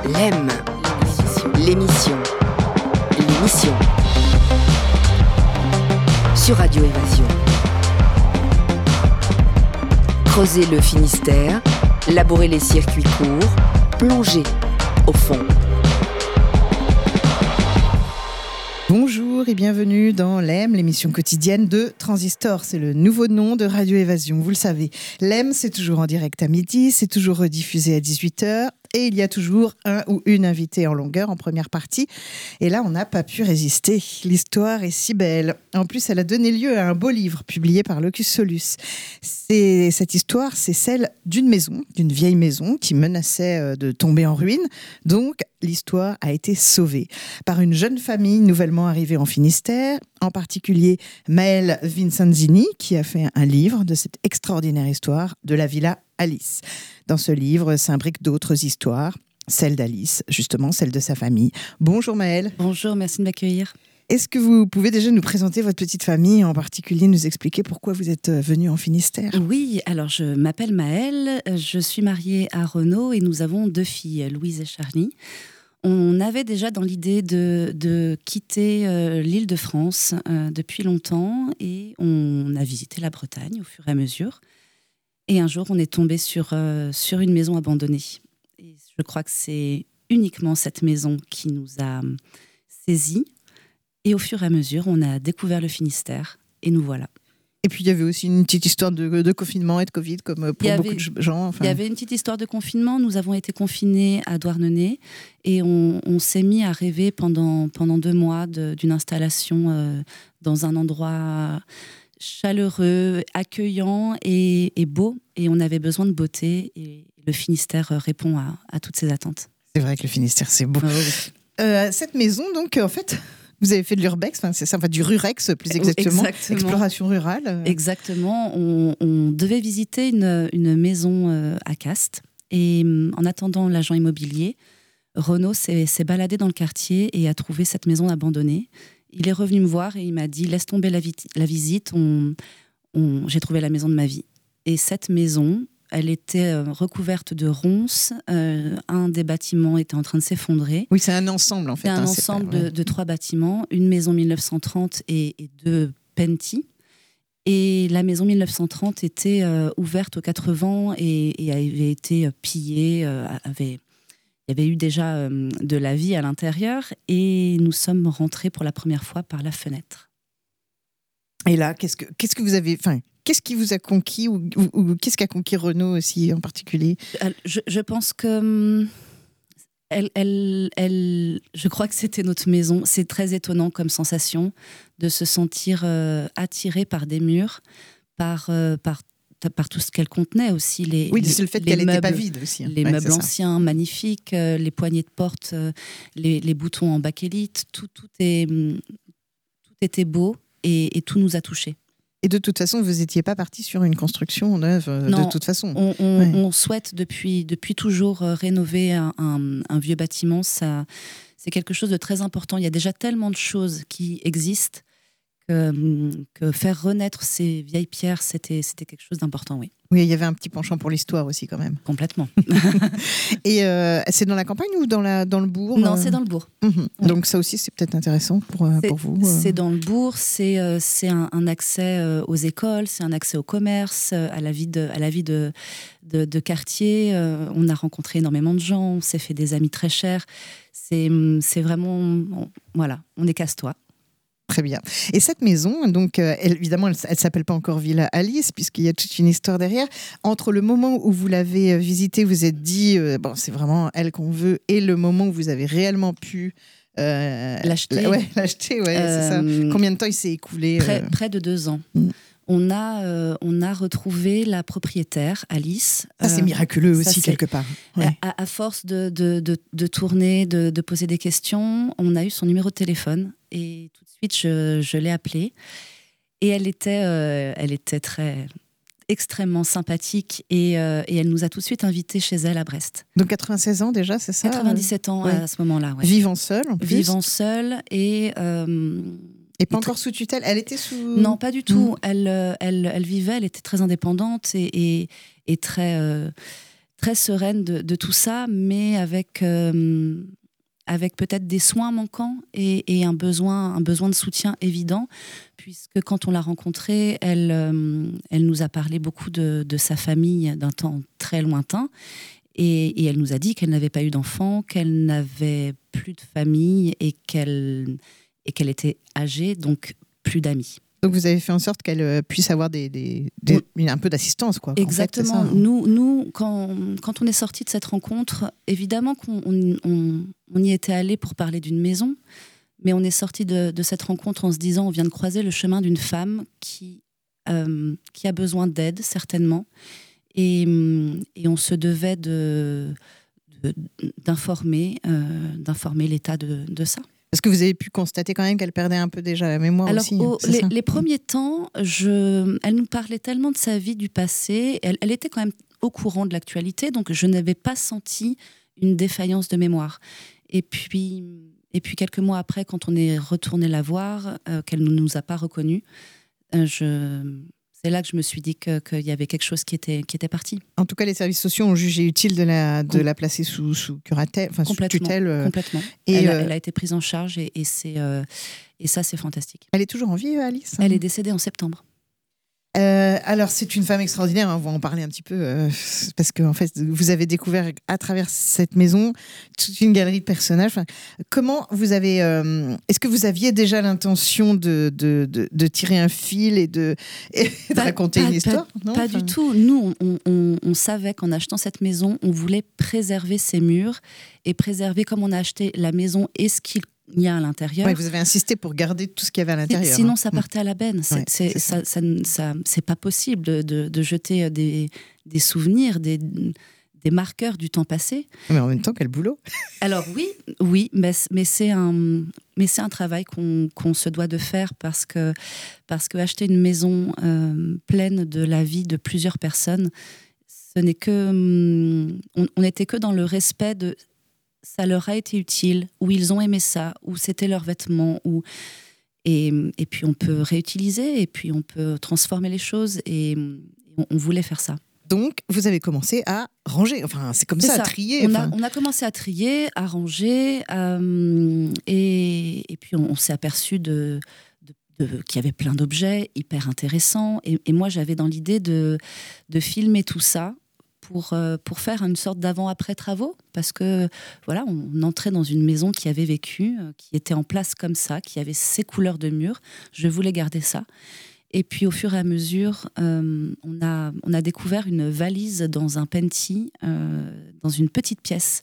L'EM, l'émission sur Radio Évasion. Creuser le Finistère, labourer les circuits courts, plonger au fond. Bonjour et bienvenue dans l'EM, l'émission quotidienne de Transistor. C'est le nouveau nom de Radio Évasion, vous le savez. L'EM, c'est toujours en direct à midi, c'est toujours rediffusé à 18h. Et il y a toujours un ou une invitée en longueur en première partie. Et là, on n'a pas pu résister. L'histoire est si belle. En plus, elle a donné lieu à un beau livre publié par Locus Solus. Cette histoire, c'est celle d'une maison, d'une vieille maison qui menaçait de tomber en ruine. Donc, l'histoire a été sauvée par une jeune famille nouvellement arrivée en Finistère, en particulier Maëlle Vincenzini, qui a fait un livre de cette extraordinaire histoire de la Villa Alice. Dans ce livre s'imbriquent d'autres histoires, celle d'Alice, justement, celle de sa famille. Bonjour Maëlle. Bonjour, merci de m'accueillir. Est-ce que vous pouvez déjà nous présenter votre petite famille, en particulier nous expliquer pourquoi vous êtes venue en Finistère ? Oui, alors je m'appelle Maëlle, je suis mariée à Renaud et nous avons 2 filles, Louise et Charlie. On avait déjà dans l'idée de quitter l'île de France depuis longtemps et on a visité la Bretagne au fur et à mesure. Et un jour, on est tombé sur une maison abandonnée. Et je crois que c'est uniquement cette maison qui nous a saisis. Et au fur et à mesure, on a découvert le Finistère. Et nous voilà. Et puis, il y avait aussi une petite histoire de confinement et de Covid, comme pour beaucoup de gens. Il y avait une petite histoire de confinement. Nous avons été confinés à Douarnenez. Et on s'est mis à rêver pendant 2 mois d'une installation dans un endroit chaleureux, accueillant et beau. Et on avait besoin de beauté. Et le Finistère répond à toutes ces attentes. C'est vrai que le Finistère, c'est beau. Oui. Cette maison, donc, en fait, vous avez fait de l'urbex, c'est ça, du rurex, plus exactement. Exploration rurale. Exactement. On devait visiter une maison à Castres. Et en attendant l'agent immobilier, Renaud s'est baladé dans le quartier et a trouvé cette maison abandonnée. Il est revenu me voir et il m'a dit « Laisse tomber la visite, j'ai trouvé la maison de ma vie ». Et cette maison, elle était recouverte de ronces. Un des bâtiments était en train de s'effondrer. Oui, c'est un ensemble en fait. C'est un ensemble de 3 bâtiments, une maison 1930 et 2 Penty. Et la maison 1930 était ouverte aux 4 vents et avait été pillée, il y avait eu déjà de la vie à l'intérieur et nous sommes rentrés pour la première fois par la fenêtre. Et là, qu'est-ce que vous avez... Qu'est-ce qui vous a conquis ou qu'est-ce qu'a conquis Renaud aussi en particulier ? Je pense que je crois que c'était notre maison. C'est très étonnant comme sensation de se sentir attiré par des murs, par tout ce qu'elle contenait aussi. C'est le fait qu'elle n'était pas vide aussi. Les meubles anciens, magnifiques, les poignées de porte, les boutons en bakélite, tout était beau et tout nous a touchés. Et de toute façon, vous n'étiez pas parti sur une construction neuve, de toute façon. On souhaite depuis toujours rénover un vieux bâtiment. Ça, c'est quelque chose de très important. Il y a déjà tellement de choses qui existent que faire renaître ces vieilles pierres, c'était quelque chose d'important, oui. Oui, il y avait un petit penchant pour l'histoire aussi, quand même. Complètement. Et c'est dans la campagne ou dans le bourg ? Non, c'est dans le bourg. Oui. Donc ça aussi, c'est peut-être intéressant pour vous. C'est dans le bourg, c'est un accès aux écoles, c'est un accès au commerce, à la vie de quartier. On a rencontré énormément de gens, on s'est fait des amis très chers. C'est vraiment... Voilà, on est casse-toi. Très bien. Et cette maison, donc, évidemment, elle ne s'appelle pas encore Villa Alice, puisqu'il y a toute une histoire derrière. Entre le moment où vous l'avez visitée, vous êtes dit, c'est vraiment elle qu'on veut, et le moment où vous avez réellement pu l'acheter. C'est ça. Combien de temps il s'est écoulé Près de 2 ans. On a retrouvé la propriétaire, Alice. Ça, c'est miraculeux aussi, quelque part. Ouais. À force de tourner, de poser des questions, on a eu son numéro de téléphone et tout de suite, je l'ai appelée. Et elle était extrêmement sympathique et elle nous a tout de suite invités chez elle à Brest. Donc 96 ans déjà, c'est ça ? 97 ans à ce moment-là. Ouais. Vivant seule en plus. Vivant seule et pas encore sous tutelle. Elle était sous... Non, pas du tout. Elle vivait, elle était très indépendante et très très sereine de tout ça, mais avec peut-être des soins manquants et un besoin de soutien évident, puisque quand on l'a rencontrée, elle nous a parlé beaucoup de sa famille d'un temps très lointain, et elle nous a dit qu'elle n'avait pas eu d'enfant, qu'elle n'avait plus de famille et qu'elle était âgée, donc plus d'amis. Donc vous avez fait en sorte qu'elle puisse avoir un peu d'assistance, quoi. Exactement. En fait, nous, quand on est sortis de cette rencontre, évidemment qu'on y était allé pour parler d'une maison, mais on est sortis de cette rencontre en se disant, on vient de croiser le chemin d'une femme qui a besoin d'aide, certainement, et on se devait d'informer l'état de ça. Parce que vous avez pu constater quand même qu'elle perdait un peu déjà la mémoire. Alors, aussi. Les premiers temps, elle nous parlait tellement de sa vie du passé, elle était quand même au courant de l'actualité, donc je n'avais pas senti une défaillance de mémoire. Et puis quelques mois après, quand on est retourné la voir, qu'elle ne nous a pas reconnus, c'est là que je me suis dit qu'il y avait quelque chose qui était parti. En tout cas, les services sociaux ont jugé utile de la placer sous curatelle, enfin sous tutelle. Complètement. Et elle a été prise en charge et ça, c'est fantastique. Elle est toujours en vie, Alice ? Elle est décédée en septembre. Alors, c'est une femme extraordinaire, on va en parler un petit peu, parce que en fait, vous avez découvert à travers cette maison toute une galerie de personnages. Enfin, comment vous avez... est-ce que vous aviez déjà l'intention de tirer un fil et de raconter une histoire ? Pas du tout. Nous, on savait qu'en achetant cette maison, on voulait préserver ces murs et préserver, comme on a acheté la maison et ce qu'il y a à l'intérieur. Ouais, vous avez insisté pour garder tout ce qu'il y avait à l'intérieur. Sinon, ça partait à la benne. C'est pas possible de jeter des souvenirs, des marqueurs du temps passé. Mais en même temps, quel boulot. Alors oui, mais c'est un travail qu'on se doit de faire parce que acheter une maison pleine de la vie de plusieurs personnes, ce n'est que on n'était que dans le respect de ça leur a été utile, ou ils ont aimé ça, ou c'était leurs vêtements, et puis on peut réutiliser, et puis on peut transformer les choses, et on voulait faire ça. Donc, vous avez commencé à ranger, enfin, c'est comme ça, à trier. On a commencé à trier, à ranger, et puis on s'est aperçu qu'il y avait plein d'objets hyper intéressants, et moi j'avais dans l'idée de filmer tout ça, pour faire une sorte d'avant-après travaux, parce que voilà, on entrait dans une maison qui avait vécu, qui était en place comme ça, qui avait ses couleurs de mur. Je voulais garder ça. Et puis au fur et à mesure, on a découvert une valise dans un penty, dans une petite pièce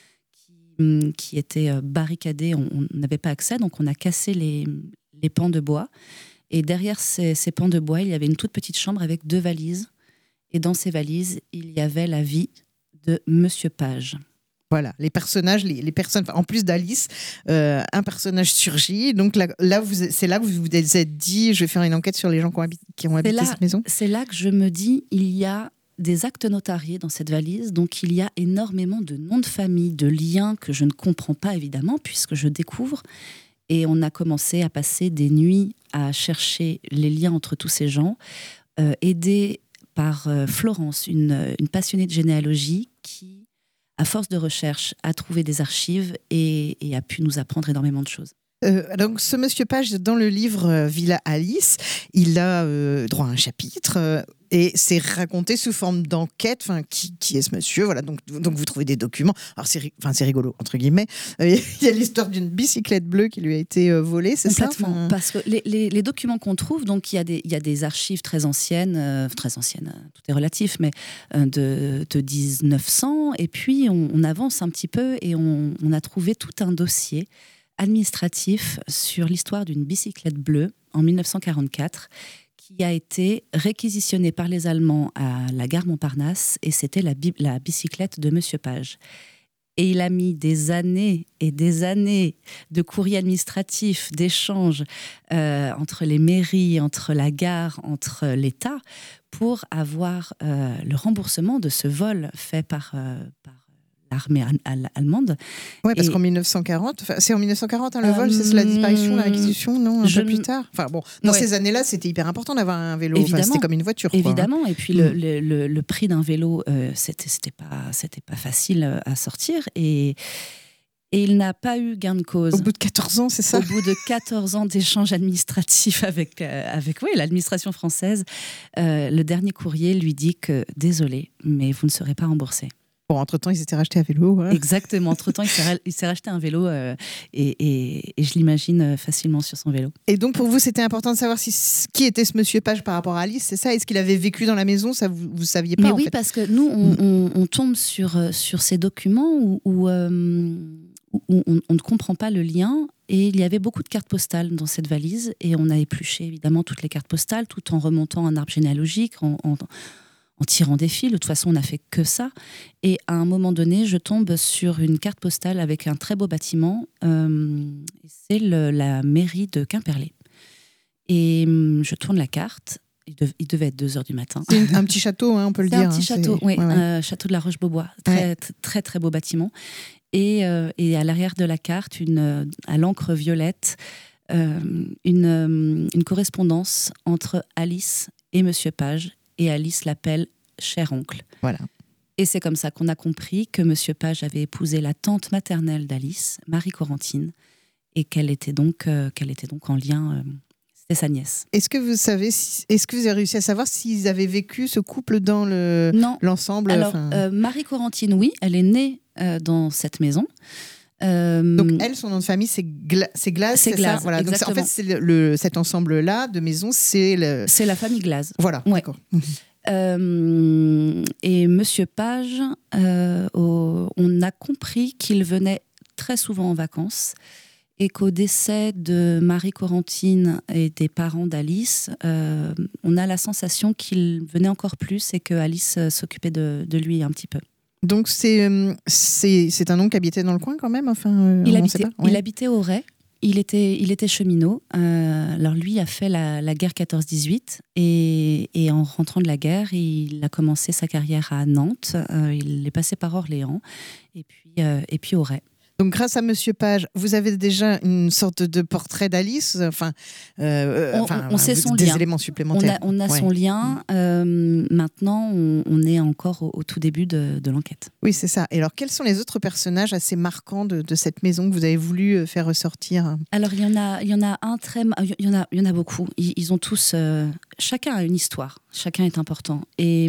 qui était barricadée. On n'avait pas accès, donc on a cassé les pans de bois. Et derrière ces pans de bois, il y avait une toute petite chambre avec 2 valises. Et dans ces valises, il y avait la vie de Monsieur Page. Voilà, les personnages, les personnes, en plus d'Alice, un personnage surgit. Donc c'est là que vous vous êtes dit, je vais faire une enquête sur les gens qui ont habité cette maison. C'est là que je me dis, il y a des actes notariés dans cette valise, donc il y a énormément de noms de famille, de liens que je ne comprends pas évidemment, puisque je découvre. Et on a commencé à passer des nuits à chercher les liens entre tous ces gens, aidés par Florence, une passionnée de généalogie qui, à force de recherche, a trouvé des archives et a pu nous apprendre énormément de choses. Donc ce Monsieur Page, dans le livre Villa Alice, il a droit à un chapitre et c'est raconté sous forme d'enquête. Enfin, qui est ce monsieur ? Voilà, donc vous trouvez des documents. Alors c'est rigolo entre guillemets. Il y a l'histoire d'une bicyclette bleue qui lui a été volée, c'est ça ? Complètement. Parce que les documents qu'on trouve, donc il y a des archives très anciennes, tout est relatif, mais de 1900. Et puis on avance un petit peu et on a trouvé tout un dossier administratif sur l'histoire d'une bicyclette bleue en 1944 qui a été réquisitionnée par les Allemands à la gare Montparnasse, et c'était la bicyclette de Monsieur Page. Et il a mis des années et des années de courriers administratifs, d'échanges entre les mairies, entre la gare, entre l'État, pour avoir le remboursement de ce vol fait par l'armée allemande. Oui, parce qu'en 1940, c'est en 1940 le vol, c'est la disparition, la réquisition, non, un peu plus tard. Enfin bon, dans ces années-là, c'était hyper important d'avoir un vélo. Enfin, c'était comme une voiture. Évidemment. Quoi, hein. Et puis le prix d'un vélo, c'était pas facile à sortir et il n'a pas eu gain de cause. Au bout de 14 ans, c'est ça ? Au bout de 14 ans d'échanges administratifs avec l'administration française, le dernier courrier lui dit que désolé, mais vous ne serez pas remboursé. Bon, entre-temps, il s'était racheté un vélo. Hein. Exactement. Entre-temps, il s'est racheté un vélo et je l'imagine facilement sur son vélo. Et donc, pour vous, c'était important de savoir qui était ce monsieur Page par rapport à Alice, c'est ça ? Est-ce qu'il avait vécu dans la maison ? Ça, vous ne saviez pas ? Mais oui, fait. Parce que nous, on tombe sur ces documents où on ne comprend pas le lien. Et il y avait beaucoup de cartes postales dans cette valise. Et on a épluché, évidemment, toutes les cartes postales, tout en remontant un arbre généalogique, en tirant des fils. De toute façon, on n'a fait que ça. Et à un moment donné, je tombe sur une carte postale avec un très beau bâtiment. C'est la mairie de Quimperlé. Et je tourne la carte. Il devait être 2h du matin. C'est un petit château, hein, on peut le dire. C'est un petit château, oui. Ouais. Château de la Roche-Beaubois. Très, très beau bâtiment. Et à l'arrière de la carte, à l'encre violette, une correspondance entre Alice et Monsieur Page. Et Alice l'appelle « cher oncle ». Voilà. Et c'est comme ça qu'on a compris que Monsieur Page avait épousé la tante maternelle d'Alice, Marie Corentine, et qu'elle était donc en lien. C'était sa nièce. Est-ce que vous avez réussi à savoir s'ils avaient vécu ce couple dans l'ensemble ? Alors, Marie Corentine, oui, elle est née dans cette maison. Donc elle, son nom de famille, c'est Glaz, c'est Glaz, ça. Voilà. Donc en fait, c'est cet ensemble-là de maisons, c'est la famille Glaz. Voilà. Ouais. D'accord. Et Monsieur Page, on a compris qu'il venait très souvent en vacances et qu'au décès de Marie Corentine et des parents d'Alice, on a la sensation qu'il venait encore plus et que Alice s'occupait de lui un petit peu. Donc c'est un homme qui habitait dans le coin quand même, enfin. Il habitait au Ray. Il était cheminot. Alors lui a fait la guerre 14-18 et en rentrant de la guerre, il a commencé sa carrière à Nantes. Il est passé par Orléans et puis au Ray. Donc, grâce à Monsieur Page, vous avez déjà une sorte de portrait d'Alice. On sait son des lien. Éléments supplémentaires. On a son lien. Maintenant, on est encore au tout début de l'enquête. Oui, c'est ça. Et alors, quels sont les autres personnages assez marquants de cette maison que vous avez voulu faire ressortir ? Alors, il y en a un il y en a beaucoup. Ils ont tous. Chacun a une histoire. Chacun est important. Mais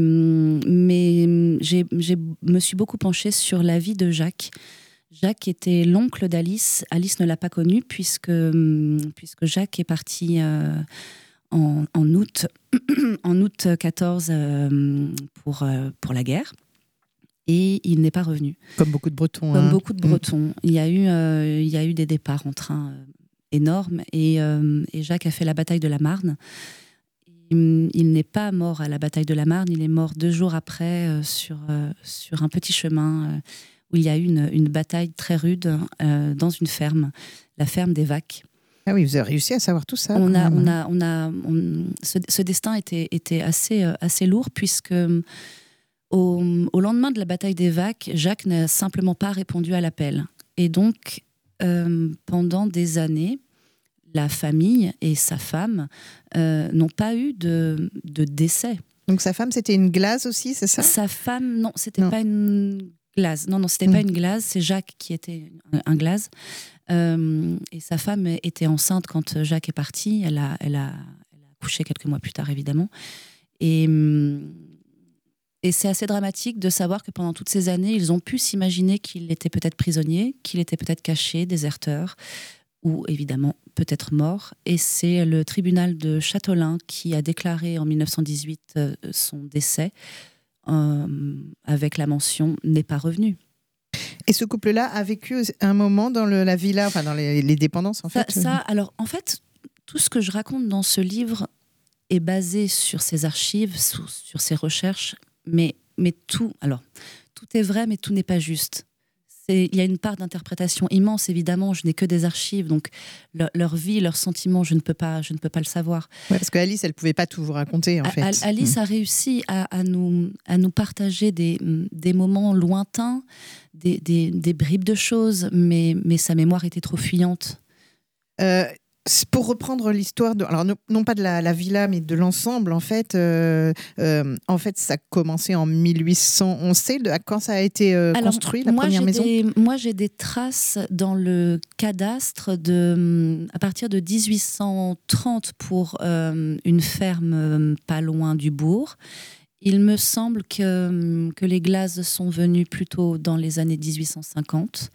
je me suis beaucoup penchée sur la vie de Jacques. Jacques était l'oncle d'Alice. Alice ne l'a pas connu puisque Jacques est parti en août 14 pour la guerre et il n'est pas revenu. Comme beaucoup de Bretons. Comme beaucoup de Bretons. Il y a eu des départs en train énormes et Jacques a fait la bataille de la Marne. Il n'est pas mort à la bataille de la Marne, il est mort 2 jours après sur un petit chemin où il y a eu une bataille très rude dans une ferme, la ferme des Vaques. Ah oui, vous avez réussi à savoir tout ça. Ce destin était assez lourd puisque au lendemain de la bataille des Vaques, Jacques n'a simplement pas répondu à l'appel. Et donc, pendant des années, la famille et sa femme n'ont pas eu de décès. Donc sa femme, c'était une Glaz aussi, c'est ça ? Sa femme, non, c'était pas une Glaz. Non, c'était pas une Glaz, c'est Jacques qui était un Glaz. Et sa femme était enceinte quand Jacques est parti. Elle a accouché quelques mois plus tard, évidemment. Et c'est assez dramatique de savoir que pendant toutes ces années, ils ont pu s'imaginer qu'il était peut-être prisonnier, qu'il était peut-être caché, déserteur, ou évidemment peut-être mort. Et c'est le tribunal de Châtelain qui a déclaré en 1918 son décès avec la mention « n'est pas revenu ». Et ce couple-là a vécu un moment dans la villa, enfin dans les dépendances en fait. Alors en fait, tout ce que je raconte dans ce livre est basé sur ces archives, sur ces recherches, mais tout est vrai, mais tout n'est pas juste. il y a une part d'interprétation immense, évidemment. Je n'ai que des archives, donc leur vie, leurs sentiments, je ne peux pas le savoir. Ouais, parce qu'Alice, elle ne pouvait pas tout vous raconter, en fait. Alice a réussi à nous partager des moments lointains, des bribes de choses, mais sa mémoire était trop fuyante. Pour reprendre l'histoire, alors non pas de la villa, mais de l'ensemble, en fait, ça a commencé en 1800. On sait quand ça a été construit, la première maison. Moi, j'ai des traces dans le cadastre à partir de 1830 pour une ferme pas loin du bourg. Il me semble que les Glaz sont venus plutôt dans les années 1850.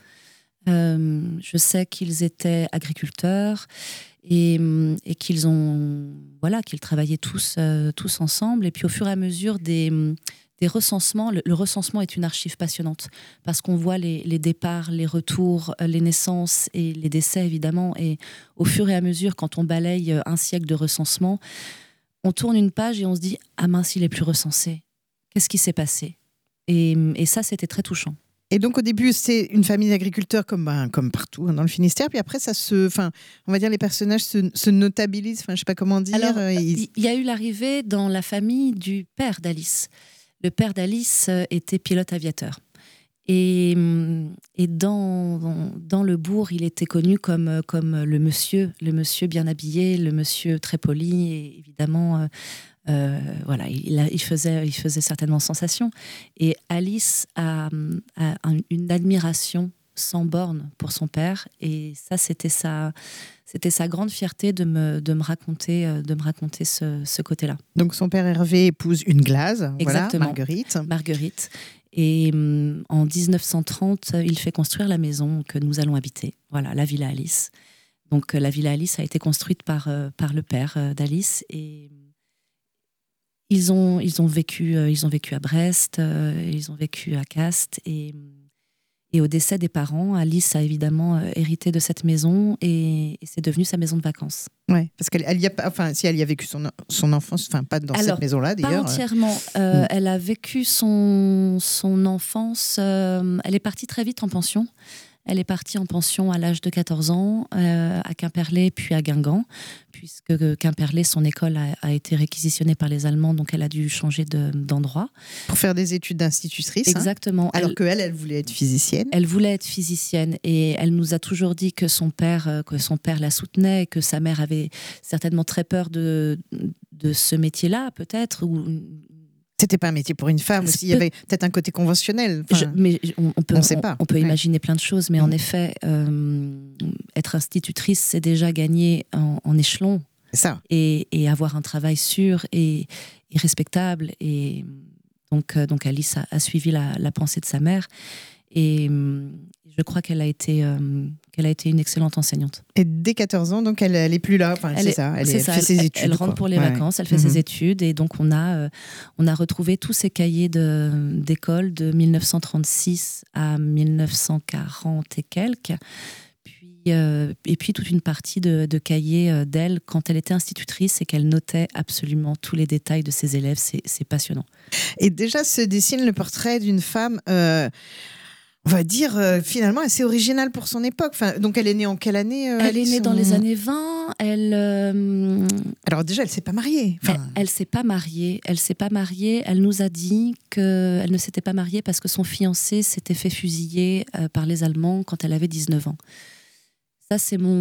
Je sais qu'ils étaient agriculteurs et qu'ils travaillaient tous ensemble. Et puis au fur et à mesure des recensements, le recensement est une archive passionnante parce qu'on voit les départs, les retours, les naissances et les décès évidemment. Et au fur et à mesure, quand on balaye un siècle de recensement, on tourne une page et on se dit « Ah mince, il n'est plus recensé. Qu'est-ce qui s'est passé ?» Et ça, c'était très touchant. Et donc au début, c'est une famille d'agriculteurs comme partout dans le Finistère. Puis après, on va dire les personnages se notabilisent. Je ne sais pas comment dire. Alors, il y a eu l'arrivée dans la famille du père d'Alice. Le père d'Alice était pilote aviateur. Et dans le bourg, il était connu comme le monsieur bien habillé, le monsieur très poli, et évidemment, il faisait certainement sensation. Et Alice a une admiration sans borne pour son père, et ça, c'était sa grande fierté de me raconter ce côté-là. Donc son père Hervé épouse une Glaz, exactement, voilà, Marguerite. Et en 1930, il fait construire la maison que nous allons habiter. Voilà, la Villa Alice. Donc la Villa Alice a été construite par le père d'Alice, et ils ont vécu à Brest, ils ont vécu à Castres, et au décès des parents, Alice a évidemment hérité de cette maison, et c'est devenu sa maison de vacances. Ouais, parce si elle y a vécu son enfance, pas dans cette maison-là d'ailleurs. Pas entièrement. Elle a vécu son enfance. Elle est partie très vite en pension. Elle est partie en pension à l'âge de 14 ans, à Quimperlé, puis à Guingamp, puisque Quimperlé, son école a été réquisitionnée par les Allemands, donc elle a dû changer d'endroit. Pour faire des études d'institutrice. Exactement. Alors qu'elle voulait être physicienne. Elle voulait être physicienne, et elle nous a toujours dit que son père la soutenait, et que sa mère avait certainement très peur de ce métier-là, peut-être, ou... C'était pas un métier pour une femme aussi. Il y avait peut-être un côté conventionnel. Mais on peut ouais. imaginer plein de choses. Mais en effet, être institutrice, c'est déjà gagner en échelon. C'est ça. Et avoir un travail sûr et respectable. Et donc Alice a suivi la pensée de sa mère. Et je crois qu'elle a été une excellente enseignante. Et dès 14 ans, donc elle est plus là. Elle fait ses études. Elle rentre pour les vacances, elle fait ses études, et donc on a retrouvé tous ses cahiers d'école de 1936 à 1940 et quelques. Et puis toute une partie de cahiers d'elle quand elle était institutrice, et qu'elle notait absolument tous les détails de ses élèves. C'est passionnant. Et déjà se dessine le portrait d'une femme... on va dire finalement assez originale pour son époque. Donc elle est née en quelle année Elle est née dans les années 20. Alors déjà, elle s'est pas mariée. Elle s'est pas mariée. Elle nous a dit qu'elle ne s'était pas mariée parce que son fiancé s'était fait fusiller par les Allemands quand elle avait 19 ans. Ça,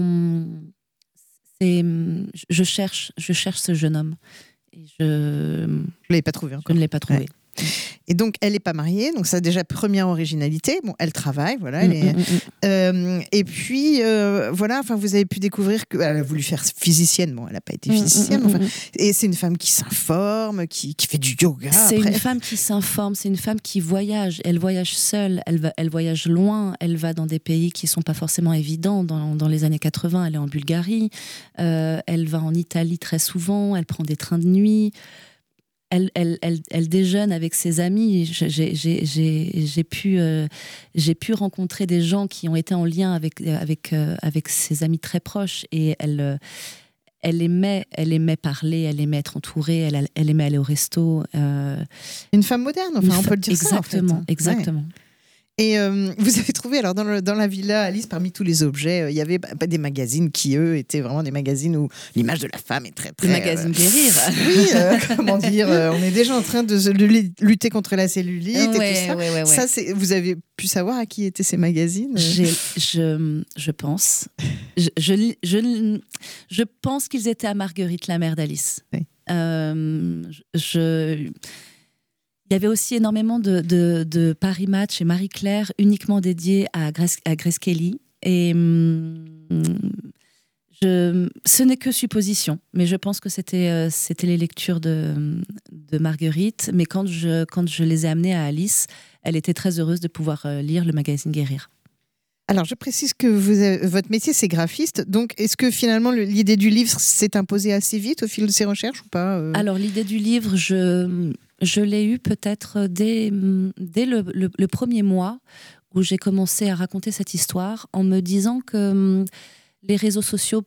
je cherche ce jeune homme. Et je ne l'ai pas trouvé encore. Je ne l'ai pas trouvé. Ouais. Et donc, elle n'est pas mariée, donc ça, déjà, première originalité. Bon, elle travaille, voilà. Et puis, vous avez pu découvrir qu'elle a voulu faire physicienne. Bon, elle n'a pas été physicienne. Et c'est une femme qui s'informe, qui fait du yoga. C'est une femme qui s'informe, c'est une femme qui voyage. Elle voyage seule, elle voyage loin. Elle va dans des pays qui ne sont pas forcément évidents. Dans les années 80, elle est en Bulgarie. Elle va en Italie très souvent. Elle prend des trains de nuit. Elle déjeune avec ses amis. J'ai pu rencontrer des gens qui ont été en lien avec ses amis très proches, et elle aimait parler, elle aimait être entourée, elle aimait aller au resto. Une femme moderne, on peut le dire exactement, ça. En fait. Exactement. Et vous avez trouvé, alors dans la villa Alice, parmi tous les objets, il y avait des magazines qui, eux, étaient vraiment des magazines où l'image de la femme est très, très... Le magazine Guérir. Oui, comment dire, on est déjà en train de lutter contre la cellulite et tout ça. Ouais. Ça, vous avez pu savoir à qui étaient ces magazines? Je pense. Je pense qu'ils étaient à Marguerite, la mère d'Alice. Oui. Il y avait aussi énormément de Paris Match et Marie-Claire uniquement dédiés à Grace Kelly. Et ce n'est que supposition, mais je pense que c'était les lectures de Marguerite. Mais quand je les ai amenées à Alice, elle était très heureuse de pouvoir lire le magazine Guérir. Alors, je précise que votre métier, c'est graphiste. Donc, est-ce que finalement, l'idée du livre s'est imposée assez vite au fil de ces recherches ou pas Alors, l'idée du livre, je l'ai eue peut-être dès le premier mois où j'ai commencé à raconter cette histoire en me disant que les réseaux sociaux,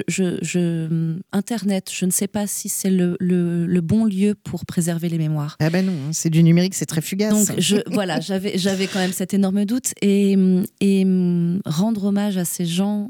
Internet, je ne sais pas si c'est le bon lieu pour préserver les mémoires. Ah ben non, c'est du numérique, c'est très fugace. Donc voilà, j'avais quand même cet énorme doute et rendre hommage à ces gens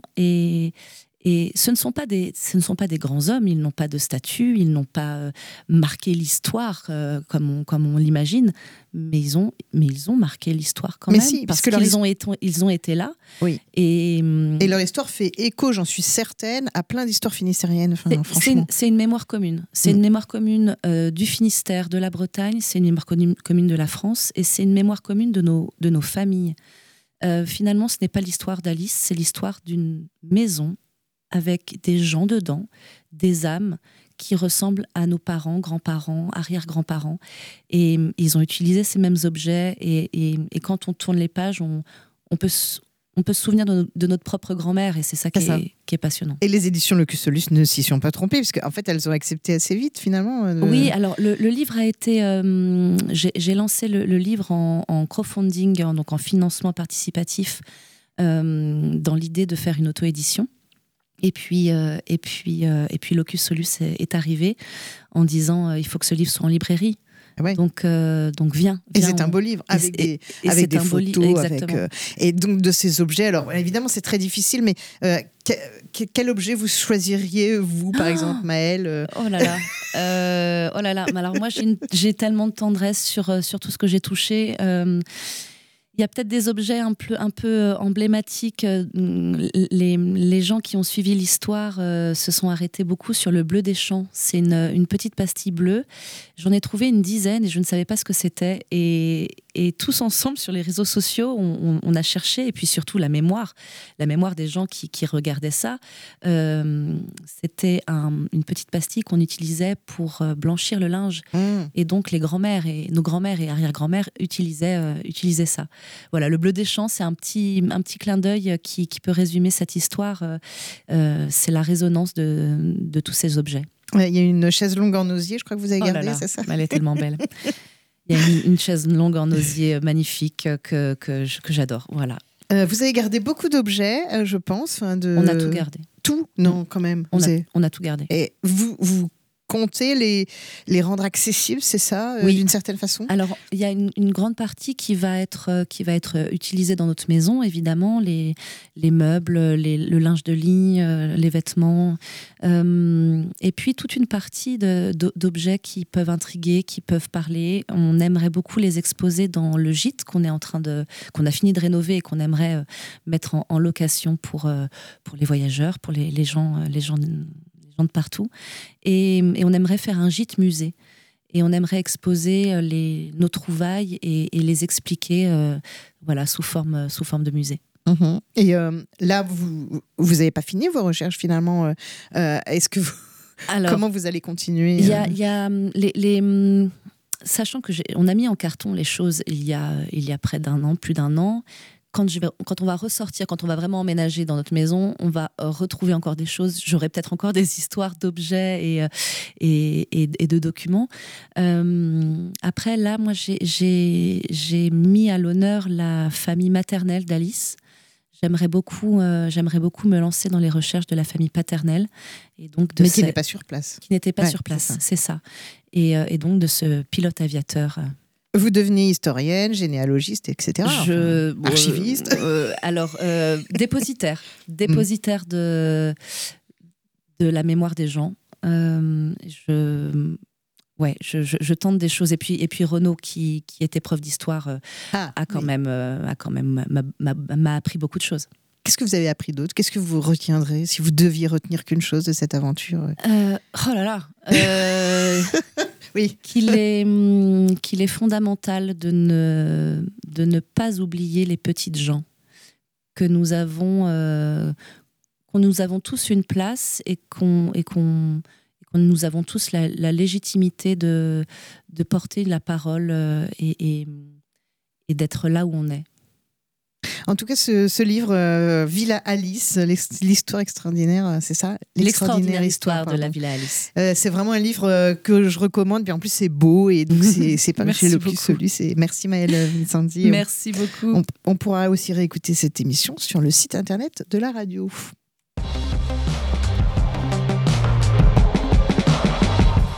et ce ne sont pas des grands hommes, ils n'ont pas de statut, ils n'ont pas marqué l'histoire comme on l'imagine, mais ils ont marqué l'histoire quand même, si, parce qu'ils ont été là. Oui. Et leur histoire fait écho, j'en suis certaine, à plein d'histoires finistériennes. Franchement, c'est une mémoire commune. C'est une mémoire commune du Finistère, de la Bretagne. C'est une mémoire commune de la France, et c'est une mémoire commune de nos familles. Finalement, ce n'est pas l'histoire d'Alice, c'est l'histoire d'une maison avec des gens dedans, des âmes qui ressemblent à nos parents, grands-parents, arrière-grands-parents. Et ils ont utilisé ces mêmes objets. Et quand on tourne les pages, on peut se souvenir de notre propre grand-mère. Et c'est ça qui est passionnant. Et les éditions Locus Solus ne s'y sont pas trompées, parce qu'en fait, elles ont accepté assez vite, finalement. Oui, alors le livre a été... j'ai lancé le livre en crowdfunding, donc en financement participatif, dans l'idée de faire une auto-édition. Et puis Locus Solus est arrivé en disant il faut que ce livre soit en librairie. Ouais. Donc viens. Et c'est un beau livre avec des photos, et donc de ces objets. Alors évidemment c'est très difficile, mais quel objet vous choisiriez vous, par exemple, Maëlle? Oh là là. Mais alors moi j'ai tellement de tendresse sur tout ce que j'ai touché. Il y a peut-être des objets un peu emblématiques. Les gens qui ont suivi l'histoire se sont arrêtés beaucoup sur le bleu des champs. C'est une petite pastille bleue. J'en ai trouvé une dizaine et je ne savais pas ce que c'était. Et tous ensemble, sur les réseaux sociaux, on a cherché. Et puis surtout, la mémoire des gens qui regardaient ça. C'était une petite pastille qu'on utilisait pour blanchir le linge. Et donc, nos grands-mères et arrière-grand-mères utilisaient ça. Voilà, le bleu des champs, c'est un petit clin d'œil qui peut résumer cette histoire. C'est la résonance de tous ces objets. Ouais, il y a une chaise longue en osier, je crois que vous avez gardée, c'est ça? Elle est tellement belle. Il y a une chaise longue en osier magnifique que j'adore. Voilà. Vous avez gardé beaucoup d'objets, je pense. On a tout gardé. Tout? Non, quand même. On a tout gardé. Et vous comptez les rendre accessibles, c'est ça, oui. D'une certaine façon? Alors, il y a une grande partie qui va être utilisée dans notre maison, évidemment, les meubles, le linge de lit, les vêtements, et puis toute une partie d'objets qui peuvent intriguer, qui peuvent parler. On aimerait beaucoup les exposer dans le gîte qu'on a fini de rénover et qu'on aimerait mettre en location pour les voyageurs, pour les gens de partout, et on aimerait faire un gîte musée, et on aimerait exposer nos trouvailles et les expliquer sous forme de musée. Mmh. Et là, vous n'avez pas fini vos recherches finalement. Est-ce que comment vous allez continuer? Il y a sachant que on a mis en carton les choses il y a plus d'un an. Quand on va ressortir, quand on va vraiment emménager dans notre maison, on va retrouver encore des choses. J'aurai peut-être encore des histoires d'objets et de documents. Après, là, moi, j'ai mis à l'honneur la famille maternelle d'Alice. J'aimerais beaucoup me lancer dans les recherches de la famille paternelle. Et donc mais qui n'est pas sur place. Qui n'était pas sur place, c'est ça. Et donc de ce pilote aviateur. Vous devenez historienne, généalogiste, etc. Archiviste. Dépositaire de la mémoire des gens. Je tente des choses. Et puis Renaud, qui était prof d'histoire, m'a appris beaucoup de choses. Qu'est-ce que vous avez appris d'autre ? Qu'est-ce que vous retiendrez si vous deviez retenir qu'une chose de cette aventure ? Oui. Qu'il est fondamental de ne pas oublier les petites gens, que nous avons tous une place et qu'on nous avons tous la légitimité de porter la parole et d'être là où on est. En tout cas, ce livre, Villa Alice, l'histoire extraordinaire, c'est ça ? L'extraordinaire histoire de la Villa Alice. C'est vraiment un livre que je recommande. Puis en plus, c'est beau et donc c'est pas chez le plus celui. Merci Maëlle Vincenti. Merci beaucoup. On pourra aussi réécouter cette émission sur le site internet de la radio.